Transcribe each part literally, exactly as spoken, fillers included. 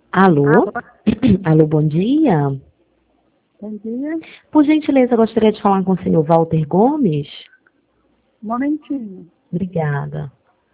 Alô? Alô, bom dia. Bom dia. Por gentileza, eu gostaria de falar com o senhor Walter Gomes. Um momentinho. Obrigada.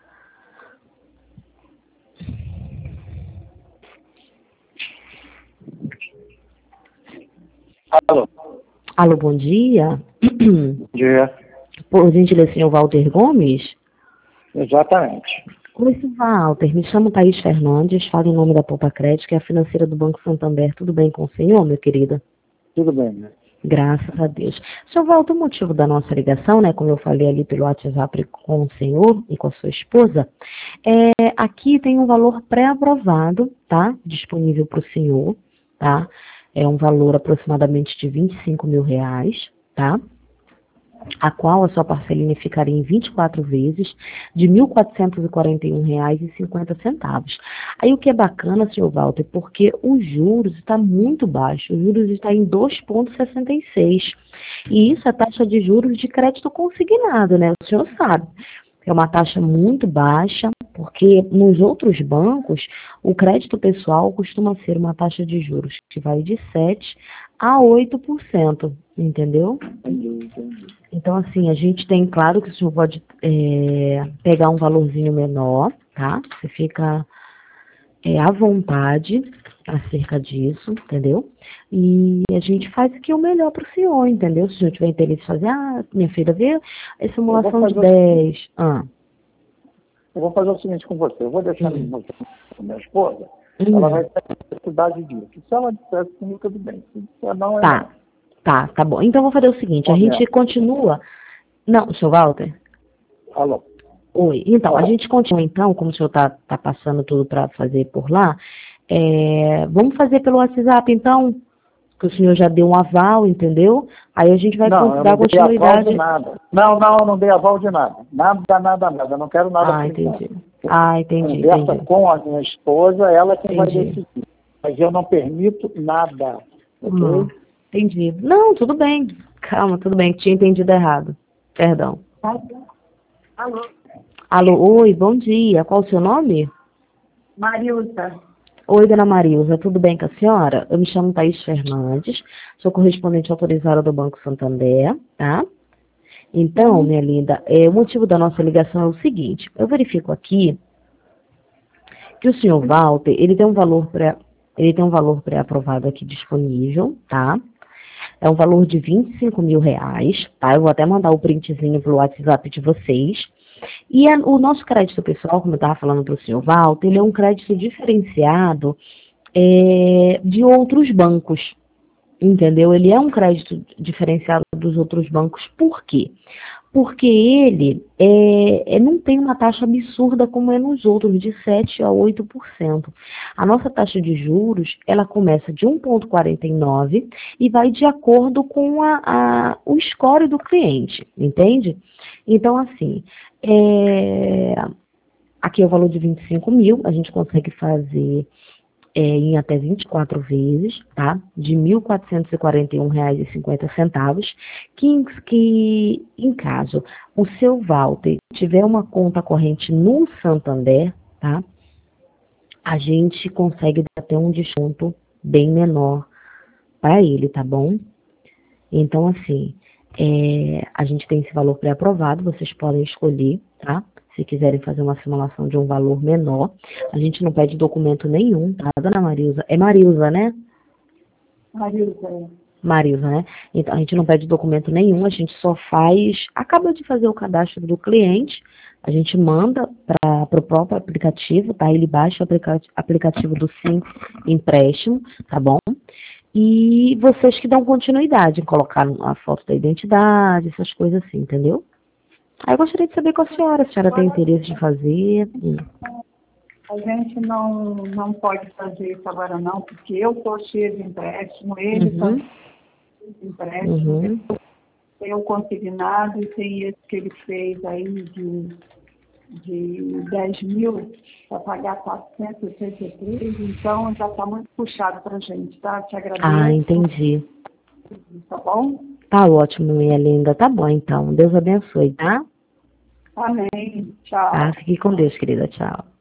Alô. Alô, bom dia. Bom dia. Por gentileza, senhor Walter Gomes? Exatamente. Oi, senhor Walter. Me chamo Thaís Fernandes, falo em nome da Poupa Crédito, que é a financeira do Banco Santander. Tudo bem com o senhor, meu querido? Tudo bem, né? Graças a Deus. Senhor Walter, o motivo da nossa ligação, né, como eu falei ali pelo WhatsApp com o senhor e com a sua esposa, é, aqui tem um valor pré-aprovado, tá? Disponível para o senhor, tá? É um valor aproximadamente de vinte e cinco mil reais, tá? A qual a sua parcelinha ficaria em vinte e quatro vezes de mil quatrocentos e quarenta e um reais e cinquenta centavos. Aí o que é bacana, senhor Walter, porque os juros está muito baixo, os juros está em dois vírgula sessenta e seis. E isso é taxa de juros de crédito consignado, né? O senhor sabe. É uma taxa muito baixa, porque nos outros bancos, o crédito pessoal costuma ser uma taxa de juros que vai de sete a oito por cento, entendeu? Então, assim, a gente tem, claro que o senhor pode é, pegar um valorzinho menor, tá? Você fica é, à vontade acerca disso, entendeu? E a gente faz aqui o melhor para o senhor, entendeu? Se o senhor tiver interesse em fazer, ah, minha filha, vê a simulação de dez. O... Ah. Eu vou fazer o seguinte com você. Eu vou deixar Hum. com minha esposa. Hum. Ela vai ter necessidade disso. Se ela dissesse comigo, tudo bem. Se disser não, é Tá. não. Tá, tá bom. Então, eu vou fazer o seguinte, a gente continua... Não, senhor Walter? Alô. Oi. Então, Alô. a gente continua, então, como o senhor está tá passando tudo para fazer por lá, é, vamos fazer pelo WhatsApp, então, que o senhor já deu um aval, entendeu? Aí a gente vai não, dar continuidade. Não, eu não dei aval de nada. Não, não, eu não dei aval de nada. Nada, nada, nada. Eu não quero nada Ah, por entendi. enquanto. Ah, entendi, Conversa entendi. com a minha esposa, ela quem vai Entendi. decidir. Mas eu não permito nada. Ok? Hum, entendi. Não, tudo bem. Calma, tudo bem, que tinha entendido errado. Perdão. Alô. Alô, oi, bom dia. Qual o seu nome? Marilza. Oi, dona Marilza, tudo bem com a senhora? Eu me chamo Thaís Fernandes, sou correspondente autorizada do Banco Santander, tá? Então, minha linda, é, o motivo da nossa ligação é o seguinte, eu verifico aqui que o senhor Walter, ele tem um valor pré, ele tem um valor pré-aprovado aqui disponível, tá? É um valor de vinte e cinco mil reais, tá? Eu vou até mandar o printzinho pro WhatsApp de vocês. E a, o nosso crédito pessoal, como eu estava falando para o senhor Walter, ele é um crédito diferenciado é, de outros bancos, entendeu? Ele é um crédito diferenciado dos outros bancos. Por quê? Porque ele é, é, não tem uma taxa absurda como é nos outros, de sete a oito por cento. A nossa taxa de juros, ela começa de um vírgula quarenta e nove e vai de acordo com a, a, o score do cliente, entende? Então, assim, é, aqui é o valor de vinte e cinco mil, a gente consegue fazer é, em até vinte e quatro vezes, tá? De mil quatrocentos e quarenta e um reais e cinquenta centavos, que, que em caso o seu Walter tiver uma conta corrente no Santander, tá? A gente consegue dar até um desconto bem menor para ele, tá bom? Então, assim, é, a gente tem esse valor pré-aprovado, vocês podem escolher, tá? Se quiserem fazer uma simulação de um valor menor. A gente não pede documento nenhum, tá, dona Marilza? É Marilza, né? Marilza. Marilza, né? Então, a gente não pede documento nenhum, a gente só faz... Acaba de fazer o cadastro do cliente, a gente manda para o próprio aplicativo, tá? Ele baixa o aplica aplicativo do Sim Empréstimo, tá bom? E vocês que dão continuidade, colocar a foto da identidade, essas coisas assim, entendeu? Aí eu gostaria de saber com a senhora, a senhora tem interesse de fazer? Hum. A gente não, não pode fazer isso agora não, porque eu estou cheia de empréstimo, ele está Uhum. cheio de empréstimo, Uhum. tem o consignado e tem esse que ele fez aí de, de dez mil para pagar quatrocentos e oitenta e três, então já está muito puxado para a gente, tá? Te agradeço. Ah, entendi. Tá bom? Tá ótimo, minha linda. Tá bom, então. Deus abençoe, tá? Amém. Tchau. Tá, fique com Deus, querida. Tchau.